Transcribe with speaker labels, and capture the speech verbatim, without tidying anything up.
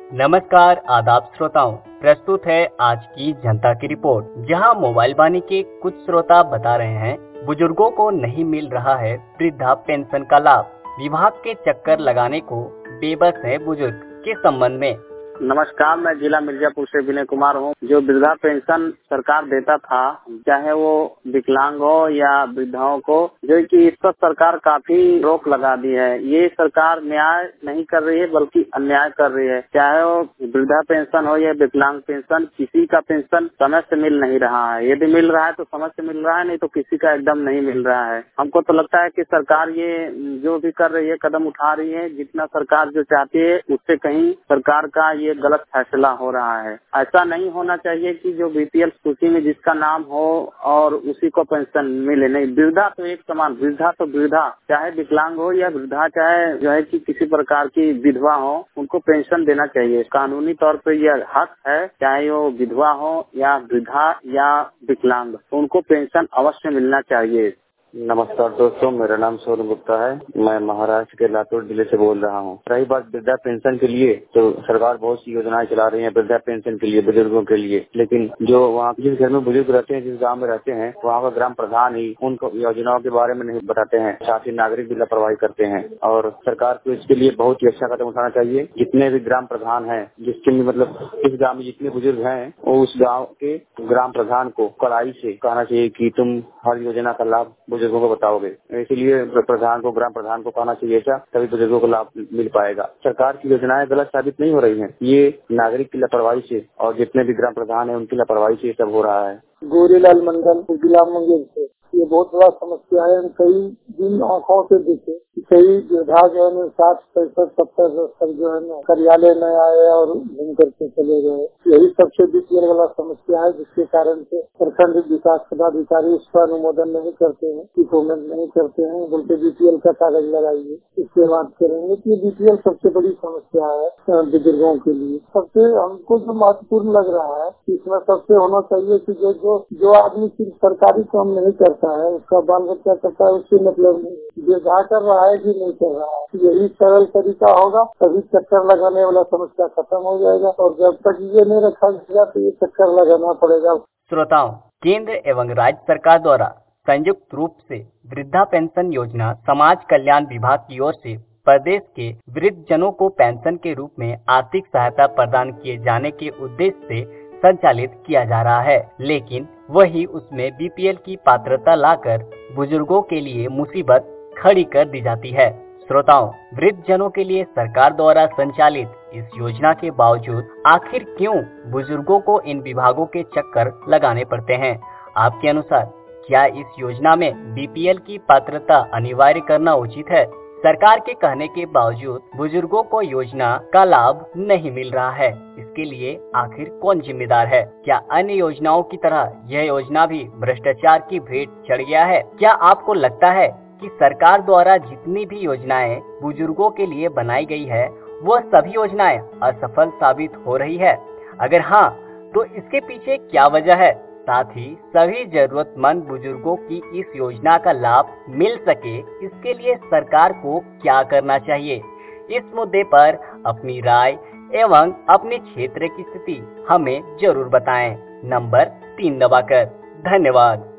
Speaker 1: नमस्कार आदाब श्रोताओं, प्रस्तुत है आज की जनता की रिपोर्ट, जहां मोबाइल वाणी के कुछ श्रोता बता रहे हैं बुजुर्गों को नहीं मिल रहा है वृद्धा पेंशन का लाभ। विभाग के चक्कर लगाने को बेबस है बुजुर्ग। के संबंध में
Speaker 2: नमस्कार, मैं जिला मिर्जापुर से विनय कुमार हूँ। जो वृद्धा पेंशन सरकार देता था, चाहे वो विकलांग हो या वृद्धाओं को, जो कि इस पर सरकार काफी रोक लगा दी है। ये सरकार न्याय नहीं कर रही है बल्कि अन्याय कर रही है। चाहे वो वृद्धा पेंशन हो या विकलांग पेंशन, किसी का पेंशन समय से मिल नहीं रहा है। यदि मिल रहा है तो समय से मिल रहा है, नहीं तो किसी का एकदम नहीं मिल रहा है। हमको तो लगता है कि सरकार ये जो भी कर रही है, कदम उठा रही है, जितना सरकार जो चाहती है उससे कहीं सरकार का ये गलत फैसला हो रहा है। ऐसा नहीं होना चाहिए कि जो बीपीएल सूची में जिसका नाम हो और उसी को पेंशन मिले। नहीं, वृद्धा तो एक समान, वृद्धा तो वृद्धा, चाहे विकलांग हो या वृद्धा, चाहे जो है कि किसी प्रकार की विधवा हो, उनको पेंशन देना चाहिए। कानूनी तौर पर यह हक है, चाहे वो विधवा हो या वृद्धा या विकलांग, उनको पेंशन अवश्य मिलना चाहिए।
Speaker 3: नमस्कार दोस्तों, मेरा नाम सोनू गुप्ता है। मैं महाराष्ट्र के लातूर जिले से बोल रहा हूँ। रही बात वृद्धा पेंशन के लिए, तो सरकार बहुत सी योजनाएं चला रही है वृद्धा पेंशन के लिए, बुजुर्गों के लिए। लेकिन जो वहाँ जिस घर में बुजुर्ग रहते हैं, जिस गांव में रहते हैं, वहाँ का ग्राम प्रधान ही उनको योजनाओं के बारे में नहीं बताते हैं। साथ ही नागरिक भी लापरवाही करते हैं और सरकार को इसके लिए बहुत ही अच्छा कदम उठाना चाहिए। जितने भी ग्राम प्रधान है, जिसके भी मतलब इस गाँव में जितने बुजुर्ग हैं, वो उस गाँव के ग्राम प्रधान को कड़ाई से कहना चाहिए कि तुम हर योजना का लाभ बुजुर्गों को बताओगे। इसीलिए प्रधान को, ग्राम प्रधान को कहना चाहिए ऐसा, तभी बुजुर्गों को लाभ मिल पाएगा। सरकार की योजनाएं गलत साबित नहीं हो रही हैं, ये नागरिक की लापरवाही से और जितने भी ग्राम प्रधान है उनकी लापरवाही से सब हो रहा है।
Speaker 4: गोरीलाल मंडल, जिला मुंगेर से। ये बहुत बड़ा समस्या है। कई दिन आंखों से देखे कई वृद्धा जो है साठ पैंसठ सत्तर तक जो है ना कार्यालय में आए और घूम करके चले गए। यही सबसे बीपीएल वाला समस्या है, जिसके कारण से प्रखंड विकास पदाधिकारी उसका अनुमोदन नहीं करते हैं, इम्प्रूवमेंट नहीं करते हैं, बल्कि बीपीएल का कागज लगाइए, इसके बाद करेंगे। कि बीपीएल सबसे बड़ी समस्या है बुजुर्गों के लिए। सबसे हमको जो महत्वपूर्ण लग रहा है, इसमें सबसे होना चाहिए कि जो जो जो आदमी सिर्फ सरकारी काम नहीं करता है, उसका बाल बच्चा करता है, उससे मतलब नहीं। वृद्धा कर रहा है कि नहीं कर रहा है, यही सरल तरीका होगा, तभी चक्कर लगाने वाला समस्या खत्म हो जाएगा। और जब तक ये नहीं रखा जाएगा तो ये चक्कर लगाना पड़ेगा।
Speaker 1: श्रोताओं, केंद्र एवं राज्य सरकार द्वारा संयुक्त रूप से वृद्धा पेंशन योजना समाज कल्याण विभाग की ओर से प्रदेश के वृद्ध जनों को पेंशन के रूप में आर्थिक सहायता प्रदान किए जाने के उद्देश्य से संचालित किया जा रहा है। लेकिन वही उसमें बीपीएल की पात्रता लाकर बुजुर्गों के लिए मुसीबत खड़ी कर दी जाती है। श्रोताओं, वृद्ध जनों के लिए सरकार द्वारा संचालित इस योजना के बावजूद आखिर क्यों बुजुर्गों को इन विभागों के चक्कर लगाने पड़ते हैं? आपके अनुसार क्या इस योजना में बीपीएल की पात्रता अनिवार्य करना उचित है? सरकार के कहने के बावजूद बुजुर्गों को योजना का लाभ नहीं मिल रहा है, इसके लिए आखिर कौन जिम्मेदार है? क्या अन्य योजनाओं की तरह यह योजना भी भ्रष्टाचार की भेंट चढ़ गया है? क्या आपको लगता है कि सरकार द्वारा जितनी भी योजनाएं बुजुर्गों के लिए बनाई गई है, वह सभी योजनाएं असफल साबित हो रही है? अगर हाँ, तो इसके पीछे क्या वजह है? साथ ही सभी जरूरतमंद बुजुर्गों की इस योजना का लाभ मिल सके, इसके लिए सरकार को क्या करना चाहिए? इस मुद्दे पर अपनी राय एवं अपने क्षेत्र की स्थिति हमें जरूर बताएं। नंबर तीन दबाकर। धन्यवाद।